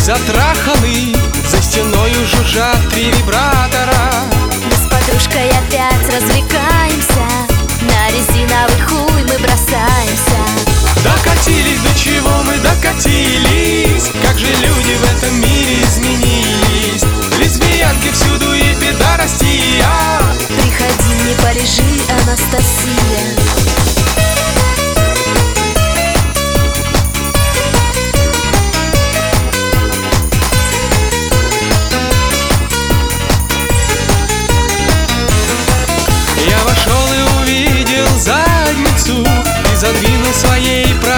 затраханы, за стеною жужжат 3 вибратора. Мы с подружкой опять развлекаемся, на резиновый хуй мы бросаемся. Докатились, до чего мы докатились, как же люди в этом мире изменились. Лесбиянки всюду и пидорастия. Приходи, мне полежи, Анастасия. Я вошел и увидел задницу и задвинул своей